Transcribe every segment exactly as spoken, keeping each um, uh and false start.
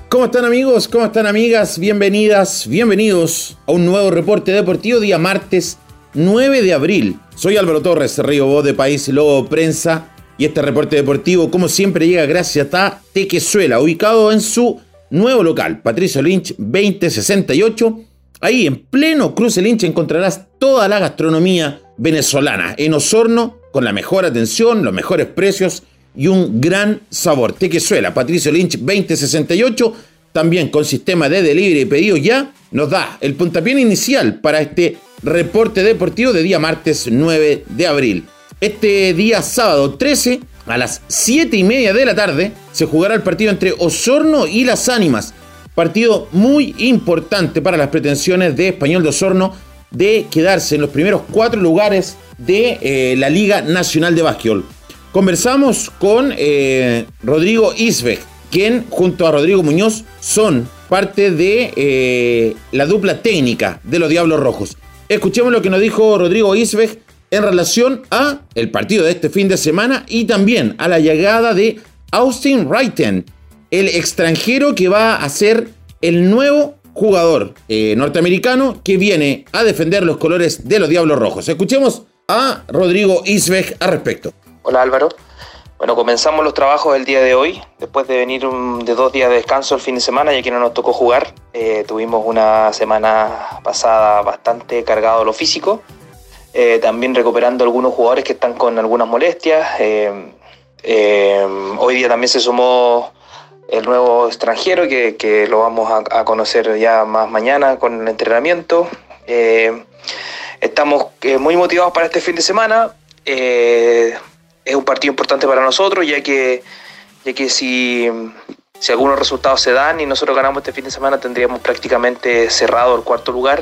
¿Cómo están amigos? ¿Cómo están amigas? Bienvenidas, bienvenidos a un nuevo reporte deportivo día martes nueve de abril. Soy Álvaro Torres, Río Voz de País Lobo Prensa, y este reporte deportivo como siempre llega gracias a Tequezuela, ubicado en su nuevo local, Patricio Lynch veinte sesenta y ocho. Ahí en pleno Cruce Lynch encontrarás toda la gastronomía venezolana en Osorno, con la mejor atención, los mejores precios y un gran sabor. Tequezuela, Patricio Lynch veinte sesenta y ocho, también con sistema de delivery y pedido ya, nos da el puntapié inicial para este reporte deportivo de día martes nueve de abril. Este día sábado trece, a las siete y media de la tarde, se jugará el partido entre Osorno y Las Ánimas. Partido muy importante para las pretensiones de Español de Osorno de quedarse en los primeros cuatro lugares de eh, la Liga Nacional de Básquetbol. Conversamos con eh, Rodrigo Isbeg, quien junto a Rodrigo Muñoz son parte de eh, la dupla técnica de los Diablos Rojos. Escuchemos lo que nos dijo Rodrigo Isbeg en relación a el partido de este fin de semana y también a la llegada de Austin Wrighten, el extranjero que va a ser el nuevo jugador eh, norteamericano que viene a defender los colores de los Diablos Rojos. Escuchemos a Rodrigo Isbeg al respecto. Hola Álvaro. Bueno, comenzamos los trabajos el día de hoy, después de venir un, de dos días de descanso el fin de semana, ya que no nos tocó jugar. Eh, tuvimos una semana pasada bastante cargado lo físico, eh, también recuperando algunos jugadores que están con algunas molestias. Eh, eh, hoy día también se sumó el nuevo extranjero, que, que lo vamos a, a conocer ya más mañana con el entrenamiento. Eh, estamos eh, muy motivados para este fin de semana. Eh, Es un partido importante para nosotros, ya que, ya que si, si algunos resultados se dan y nosotros ganamos este fin de semana, tendríamos prácticamente cerrado el cuarto lugar.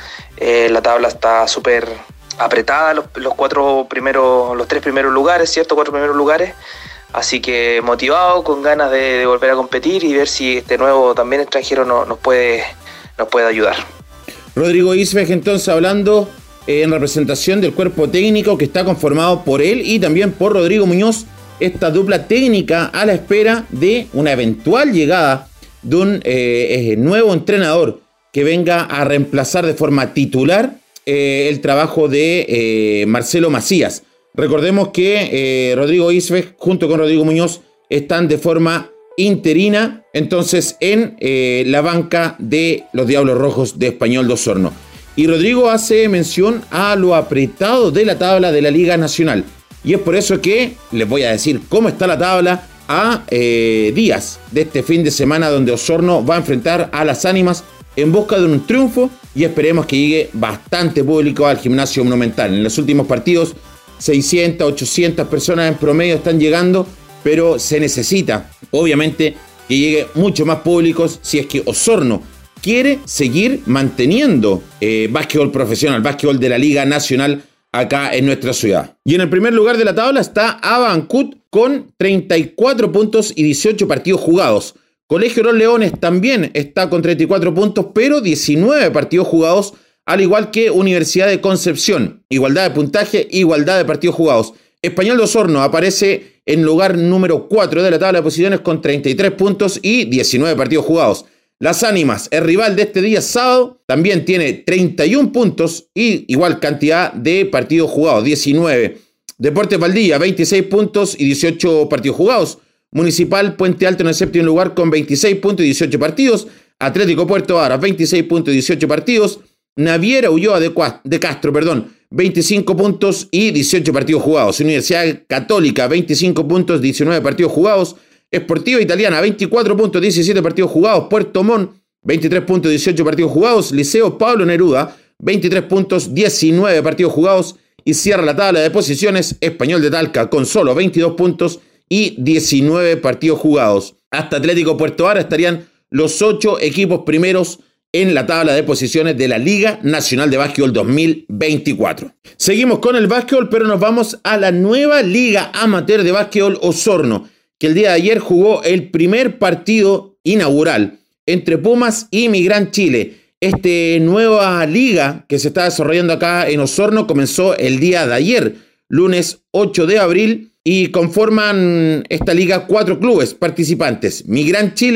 Eh, la tabla está súper apretada, los, los cuatro primeros, los tres primeros lugares, ¿cierto? Cuatro primeros lugares. Así que motivado, con ganas de, de volver a competir y ver si este nuevo también extranjero no, nos, puede, nos puede ayudar. Rodrigo Isbeg entonces hablando en representación del cuerpo técnico que está conformado por él y también por Rodrigo Muñoz, esta dupla técnica a la espera de una eventual llegada de un eh, nuevo entrenador que venga a reemplazar de forma titular eh, el trabajo de eh, Marcelo Macías. Recordemos que eh, Rodrigo Isbeg junto con Rodrigo Muñoz están de forma interina entonces en eh, la banca de los Diablos Rojos de Español de Osorno. Y Rodrigo hace mención a lo apretado de la tabla de la Liga Nacional. Y es por eso que les voy a decir cómo está la tabla a eh, días de este fin de semana, donde Osorno va a enfrentar a Las Ánimas en busca de un triunfo y esperemos que llegue bastante público al Gimnasio Monumental. En los últimos partidos, seiscientas, ochocientas personas en promedio están llegando, pero se necesita, obviamente, que llegue mucho más públicos si es que Osorno quiere seguir manteniendo eh, básquetbol profesional, básquetbol de la Liga Nacional acá en nuestra ciudad. Y en el primer lugar de la tabla está Abancut con treinta y cuatro puntos y dieciocho partidos jugados. Colegio Los Leones también está con treinta y cuatro puntos, pero diecinueve partidos jugados, al igual que Universidad de Concepción. Igualdad de puntaje, igualdad de partidos jugados. Español de Osorno aparece en lugar número cuatro de la tabla de posiciones con treinta y tres puntos y diecinueve partidos jugados. Las Ánimas, el rival de este día sábado, también tiene treinta y uno puntos y igual cantidad de partidos jugados, diecinueve. Deportes Valdivia, veintiséis puntos y dieciocho partidos jugados. Municipal Puente Alto en el séptimo lugar con veintiséis puntos y dieciocho partidos. Atlético Puerto Varas, veintiséis puntos y dieciocho partidos. Naviera Ulloa de, de Castro, perdón, veinticinco puntos y dieciocho partidos jugados. Universidad Católica, veinticinco puntos, diecinueve partidos jugados. Esportiva Italiana, veinticuatro puntos, diecisiete partidos jugados. Puerto Montt, veintitrés puntos, dieciocho partidos jugados. Liceo Pablo Neruda, veintitrés puntos, diecinueve partidos jugados. Y cierra la tabla de posiciones Español de Talca con solo veintidós puntos y diecinueve partidos jugados. Hasta Atlético Puerto Varas estarían los ocho equipos primeros en la tabla de posiciones de la Liga Nacional de Básquetbol dos mil veinticuatro. Seguimos con el básquetbol, pero nos vamos a la nueva Liga Amateur de Básquetbol Osorno, que el día de ayer jugó el primer partido inaugural entre Pumas y Migrant Chile. Esta nueva liga que se está desarrollando acá en Osorno comenzó el día de ayer, lunes ocho de abril, y conforman esta liga cuatro clubes participantes: Migrant Chile,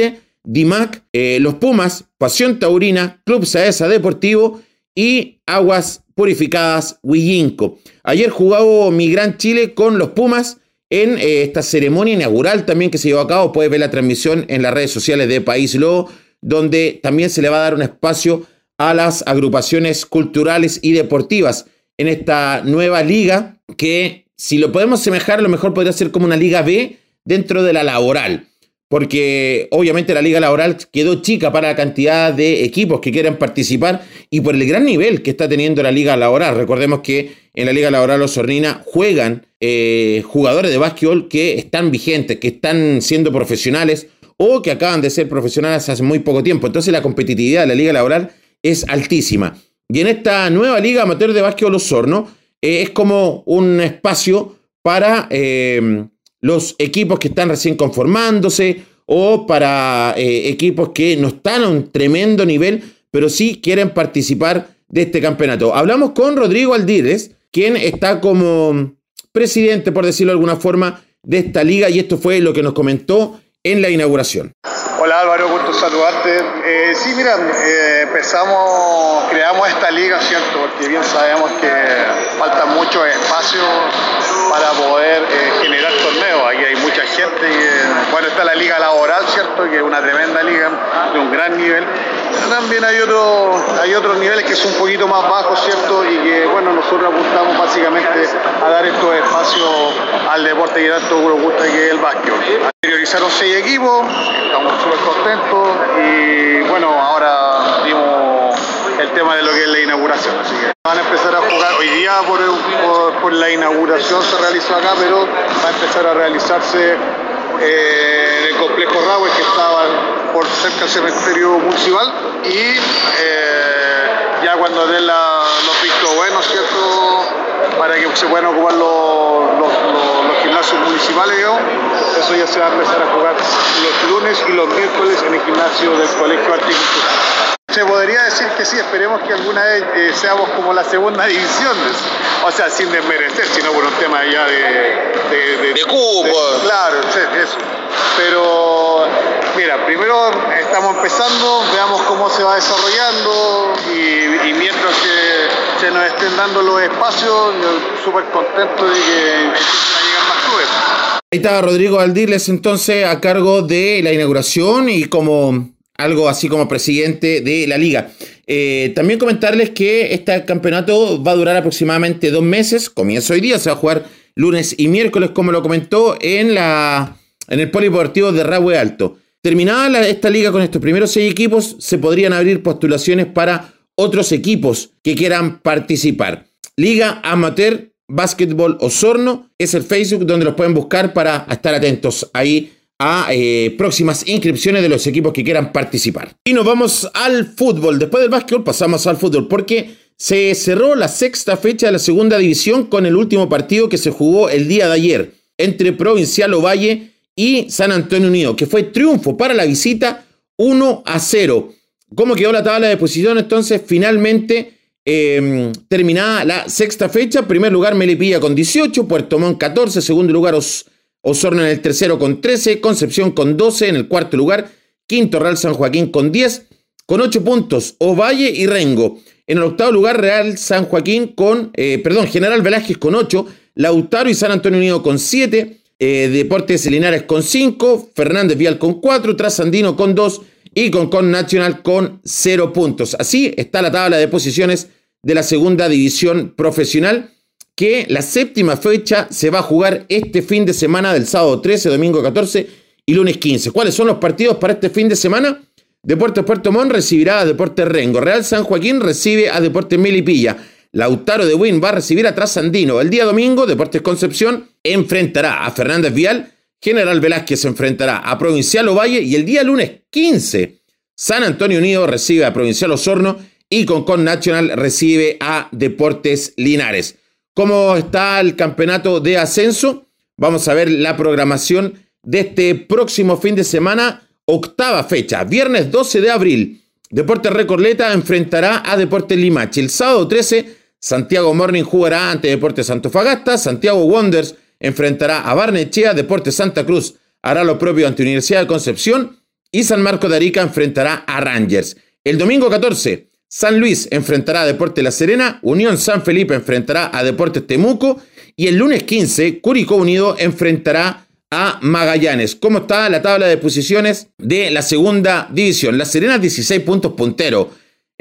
D I M A C, eh, los Pumas, Pasión Taurina, Club Saesa Deportivo y Aguas Purificadas Huillinco. Ayer jugó mi Gran Chile con los Pumas en eh, esta ceremonia inaugural también que se llevó a cabo. Puedes ver la transmisión en las redes sociales de País Lobo, donde también se le va a dar un espacio a las agrupaciones culturales y deportivas en esta nueva liga que, si lo podemos asemejar, a lo mejor podría ser como una liga B dentro de la laboral, porque obviamente la liga laboral quedó chica para la cantidad de equipos que quieran participar y por el gran nivel que está teniendo la liga laboral. Recordemos que en la liga laboral Osornina juegan eh, jugadores de básquetbol que están vigentes, que están siendo profesionales o que acaban de ser profesionales hace muy poco tiempo. Entonces la competitividad de la liga laboral es altísima. Y en esta nueva liga amateur de básquetbol Osorno eh, es como un espacio para eh, los equipos que están recién conformándose o para eh, equipos que no están a un tremendo nivel, pero sí quieren participar de este campeonato. Hablamos con Rodrigo Aldírez, quien está como presidente, por decirlo de alguna forma, de esta liga, y esto fue lo que nos comentó en la inauguración. Hola Álvaro, gusto saludarte. Eh, sí, mira, eh, empezamos, creamos esta liga, ¿cierto? Porque bien sabemos que falta mucho espacio para poder eh, generar torneos. Aquí hay mucha gente. Y, eh, bueno, está la liga laboral, ¿cierto? Que es una tremenda liga de un gran nivel. Pero también hay, otro, hay otros niveles que son un poquito más bajos, ¿cierto? Y que, bueno, nosotros apuntamos básicamente a dar estos espacios al deporte que tanto nos gusta, que es el básquetbol. Priorizaron seis equipos, estamos súper contentos y bueno, ahora dimos el tema de lo que es la inauguración, así que van a empezar a jugar hoy día por, por, por la inauguración se realizó acá, pero va a empezar a realizarse eh, en el complejo Rahue, que estaba por cerca del cementerio municipal, y eh, ya cuando den la, los vistos buenos, ¿cierto?, para que se puedan ocupar los, los, los, los gimnasios municipales, digamos, eso ya se va a empezar a jugar los lunes y los miércoles en el gimnasio del Colegio Horticultura. Se podría decir que sí, esperemos que alguna vez eh, seamos como la segunda división, o sea, sin desmerecer, sino por un tema ya de... De, de, de cupo. De, claro, sí, eso. Pero, mira, primero estamos empezando, veamos cómo se va desarrollando y, y mientras que se nos estén dando los espacios, yo súper contento de que empiecen a llegar más clubes. Ahí está Rodrigo Aldírez, entonces, a cargo de la inauguración y como algo así como presidente de la liga. Eh, también comentarles que este campeonato va a durar aproximadamente dos meses. Comienza hoy día, se va a jugar lunes y miércoles, como lo comentó, en, la, en el Polideportivo de Rahue Alto. Terminada la, esta liga con estos primeros seis equipos, se podrían abrir postulaciones para otros equipos que quieran participar. Liga Amateur Básquetbol Osorno es el Facebook donde los pueden buscar para estar atentos ahí a eh, próximas inscripciones de los equipos que quieran participar. Y nos vamos al fútbol. Después del básquetbol pasamos al fútbol porque se cerró la sexta fecha de la segunda división con el último partido que se jugó el día de ayer entre Provincial Ovalle y San Antonio Unido, que fue triunfo para la visita uno a cero. ¿Cómo quedó la tabla de posiciones? Entonces, finalmente eh, terminada la sexta fecha. Primer lugar Melipilla con dieciocho, Puerto Montt catorce, segundo lugar Os Osorno en el tercero con trece, Concepción con doce en el cuarto lugar, quinto Real San Joaquín con diez, con ocho puntos Ovalle y Rengo. En el octavo lugar Real San Joaquín con, eh, perdón, General Velázquez con ocho, Lautaro y San Antonio Unido con siete, eh, Deportes Linares con cinco, Fernández Vial con cuatro, Trasandino con dos y Concón Nacional con cero puntos. Así está la tabla de posiciones de la segunda división profesional, que la séptima fecha se va a jugar este fin de semana del sábado trece, domingo catorce y lunes quince. ¿Cuáles son los partidos para este fin de semana? Deportes Puerto Montt recibirá a Deportes Rengo. Real San Joaquín recibe a Deportes Melipilla. Lautaro de Buin va a recibir a Trasandino. El día domingo, Deportes Concepción enfrentará a Fernández Vial. General Velázquez se enfrentará a Provincial Ovalle. Y el día lunes quince, San Antonio Unido recibe a Provincial Osorno y Concón Nacional recibe a Deportes Linares. ¿Cómo está el campeonato de ascenso? Vamos a ver la programación de este próximo fin de semana, octava fecha, viernes doce de abril. Deportes Recoleta enfrentará a Deportes Limache. El sábado trece, Santiago Morning jugará ante Deportes Antofagasta. Santiago Wanderers enfrentará a Barnechea. Deportes Santa Cruz hará lo propio ante Universidad de Concepción. y San Marcos de Arica enfrentará a Rangers. El domingo catorce, San Luis enfrentará a Deportes La Serena, Unión San Felipe enfrentará a Deportes Temuco y el lunes quince, Curicó Unido enfrentará a Magallanes. ¿Cómo está la tabla de posiciones de la segunda división? La Serena dieciséis puntos puntero.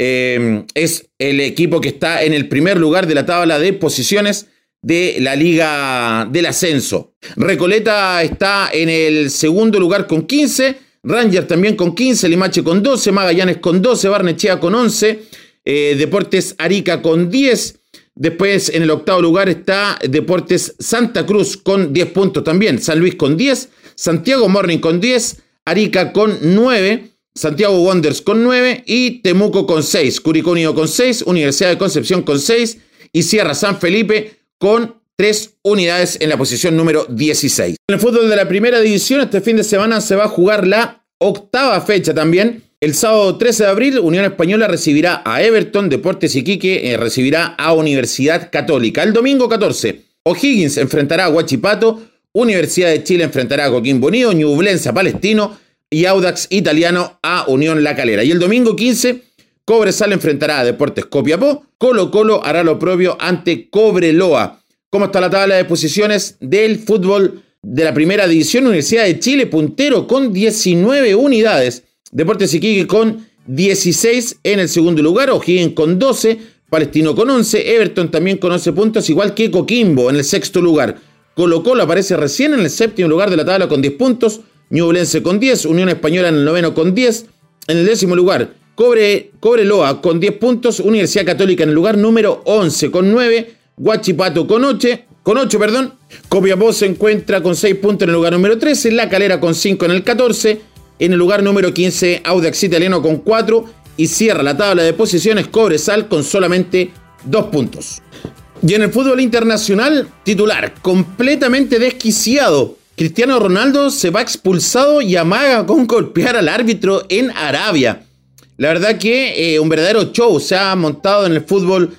Eh, es el equipo que está en el primer lugar de la tabla de posiciones de la Liga del Ascenso. Recoleta está en el segundo lugar con quince, Ranger también con quince, Limache con doce, Magallanes con doce, Barnechea con once, eh, Deportes Arica con diez. Después en el octavo lugar está Deportes Santa Cruz con diez puntos también, San Luis con diez, Santiago Morning con diez, Arica con nueve, Santiago Wanderers con nueve y Temuco con seis, Curicó Unido con seis, Universidad de Concepción con seis y cierra San Felipe con tres unidades en la posición número dieciséis. En el fútbol de la primera división, este fin de semana se va a jugar la octava fecha también. El sábado trece de abril, Unión Española recibirá a Everton, Deportes Iquique eh, recibirá a Universidad Católica. El domingo catorce, O'Higgins enfrentará a Huachipato, Universidad de Chile enfrentará a Coquimbo Unido, Ñublense a Palestino y Audax Italiano a Unión La Calera. Y el domingo quince, Cobresal enfrentará a Deportes Copiapó, Colo Colo hará lo propio ante Cobreloa. ¿Cómo está la tabla de posiciones del fútbol de la primera división? Universidad de Chile puntero con diecinueve unidades, Deportes Iquique con dieciséis en el segundo lugar, O'Higgins con doce, Palestino con once, Everton también con once puntos, igual que Coquimbo en el sexto lugar. Colo Colo aparece recién en el séptimo lugar de la tabla con diez puntos, Ñublense con diez, Unión Española en el noveno con diez, en el décimo lugar Cobre, Cobreloa con diez puntos, Universidad Católica en el lugar número once con nueve, Huachipato con ocho, con ocho, perdón, Copiapó se encuentra con seis puntos en el lugar número trece, La Calera con cinco en el catorce, en el lugar número quince, Audax Italiano con cuatro y cierra la tabla de posiciones Cobresal con solamente dos puntos. Y en el fútbol internacional, titular completamente desquiciado. Cristiano Ronaldo se va expulsado y amaga con golpear al árbitro en Arabia. La verdad que eh, un verdadero show se ha montado en el fútbol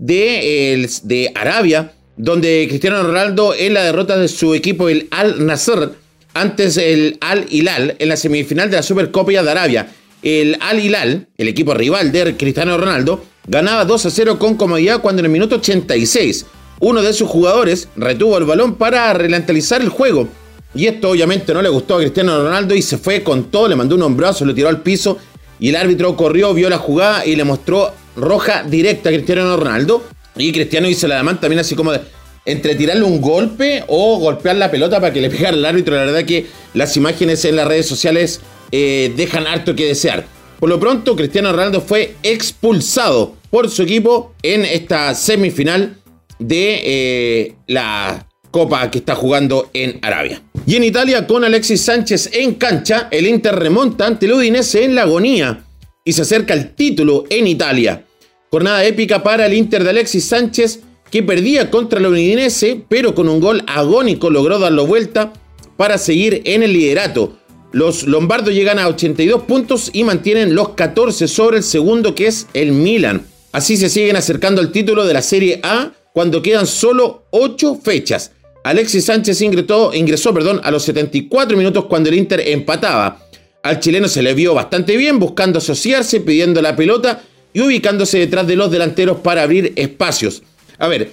de, eh, de Arabia, donde Cristiano Ronaldo en la derrota de su equipo, el Al Nassr, antes el Al Hilal, en la semifinal de la Supercopa de Arabia. El Al Hilal, el equipo rival de Cristiano Ronaldo, ganaba dos a cero con comodidad cuando en el minuto ochenta y seis uno de sus jugadores retuvo el balón para ralentizar el juego. Y esto obviamente no le gustó a Cristiano Ronaldo y se fue con todo, le mandó un hombrazo, lo tiró al piso y el árbitro corrió, vio la jugada y le mostró roja directa a Cristiano Ronaldo. Y Cristiano hizo la demanda también así como de entre tirarle un golpe o golpear la pelota para que le pegara al árbitro. La verdad que las imágenes en las redes sociales eh, dejan harto que desear. Por lo pronto, Cristiano Ronaldo fue expulsado por su equipo en esta semifinal de eh, la Copa que está jugando en Arabia. Y en Italia, con Alexis Sánchez en cancha, el Inter remonta ante el Udinese en la agonía y se acerca al título en Italia. Jornada épica para el Inter de Alexis Sánchez, que perdía contra el Udinese, pero con un gol agónico logró darlo vuelta para seguir en el liderato. Los lombardos llegan a ochenta y dos puntos y mantienen los catorce sobre el segundo, que es el Milan. Así se siguen acercando al título de la Serie A cuando quedan solo ocho fechas. Alexis Sánchez ingresó, ingresó perdón, a los setenta y cuatro minutos cuando el Inter empataba. Al chileno se le vio bastante bien, buscando asociarse, pidiendo la pelota y ubicándose detrás de los delanteros para abrir espacios. A ver,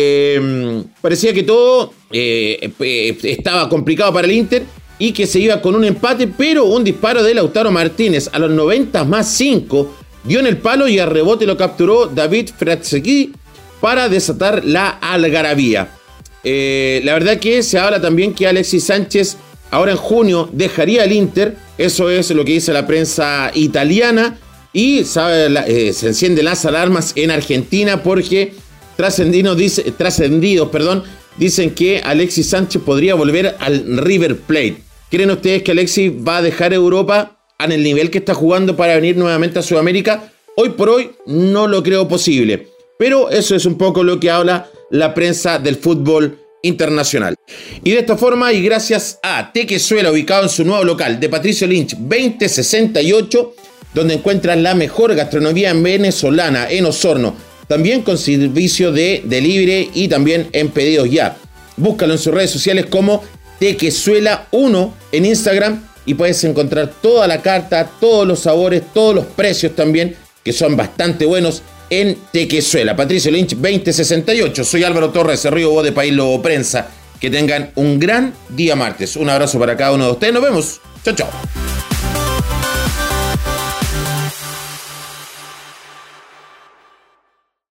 eh, parecía que todo eh, eh, estaba complicado para el Inter y que se iba con un empate, pero un disparo de Lautaro Martínez a los noventa más cinco dio en el palo y al rebote lo capturó David Fratzeki para desatar la algarabía. Eh, la verdad que se habla también que Alexis Sánchez ahora en junio dejaría el Inter, eso es lo que dice la prensa italiana, y sabe, eh, se encienden las alarmas en Argentina porque trascendidos, dice, trascendidos perdón, dicen que Alexis Sánchez podría volver al River Plate. ¿Creen ustedes que Alexis va a dejar Europa en el nivel que está jugando para venir nuevamente a Sudamérica? Hoy por hoy no lo creo posible, pero eso es un poco lo que habla la prensa del fútbol internacional. Y de esta forma, y gracias a Tequezuela, ubicado en su nuevo local de Patricio Lynch veinte sesenta y ocho, donde encuentran la mejor gastronomía venezolana en Osorno, también con servicio de delivery y también en pedidos ya. Búscalo en sus redes sociales como Tequezuela uno en Instagram y puedes encontrar toda la carta, todos los sabores, todos los precios también, que son bastante buenos en Tequezuela. Patricio Lynch veinte sesenta y ocho. Soy Álvaro Torres, Río Voz de País Lobo Prensa. Que tengan un gran día martes. Un abrazo para cada uno de ustedes. Nos vemos. Chao, chao.